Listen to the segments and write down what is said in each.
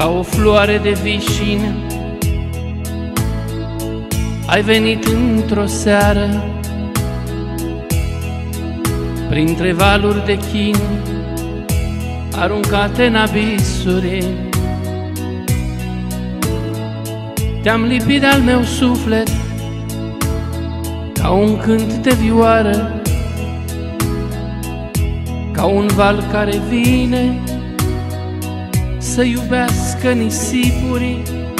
ca o floare de vișin. Ai venit într-o seară, printre valuri de chin, aruncate în abisuri. Te-am lipit de-al meu suflet ca un cânt de vioară, ca un val care vine să iubească nisipurii,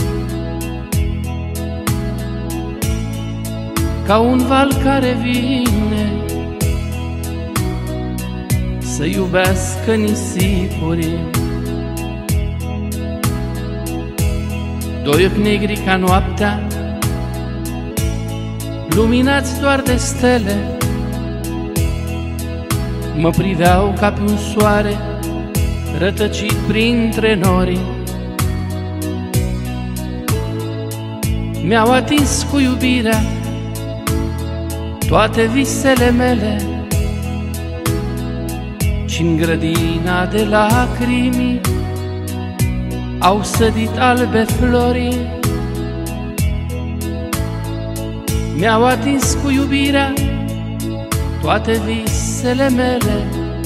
ca un val care vine să iubească nisipurii. Doi ochi negri ca noaptea, luminați doar de stele, mă priveau ca pe un soare rătăcit printre nori. Mi-au atins cu iubirea toate visele mele și-n grădina de lacrimi au sădit albe flori. Mi-au atins cu iubirea toate visele mele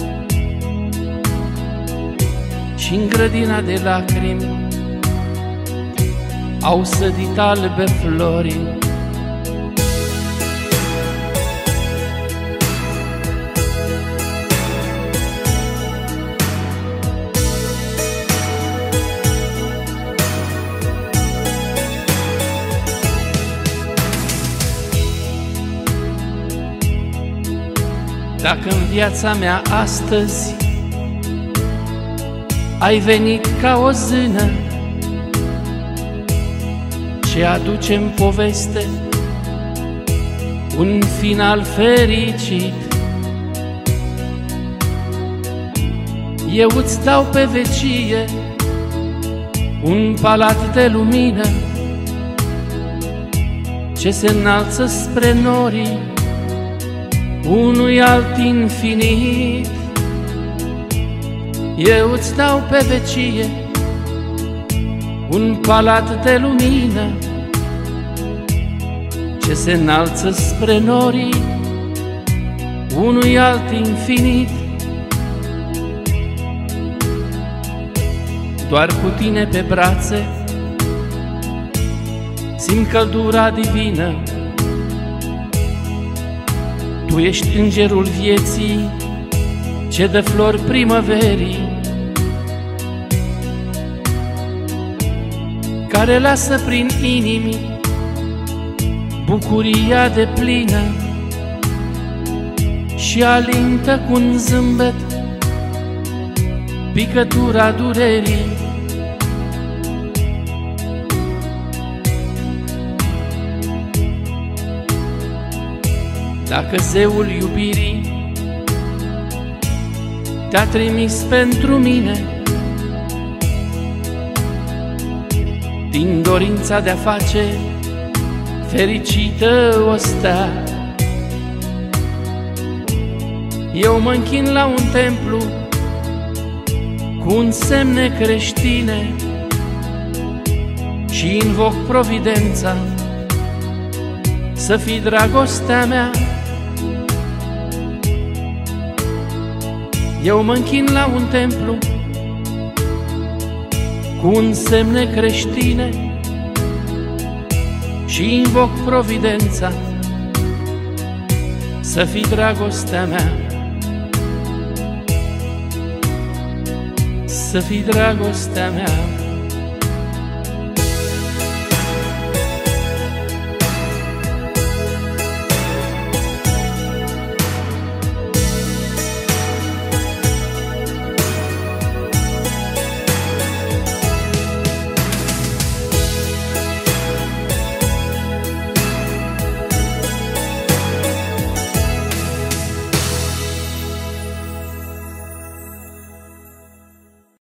și-n grădina de lacrimi au sădit albe flori. Dacă în viața mea astăzi ai venit ca o zână ce aduce în poveste un final fericit, eu îți dau pe vecie un palat de lumină ce se înalță spre norii unui alt infinit. Eu îți dau pe vecie un palat de lumină ce se înalță spre norii unui alt infinit. Doar cu tine pe brațe simt căldura divină. Tu ești îngerul vieții ce dă flori primăverii, care lasă prin inimi bucuria deplină și alintă cu un zâmbet picătura durerii. Dacă zeul iubirii te-a trimis pentru mine din dorința de a face fericită o stea, eu mă închin la un templu cu un semne creștine și invoc providența să fii dragostea mea. Eu mă închin la un templu cu un semne creștine și invoc providența să fii dragostea mea, să fii dragostea mea.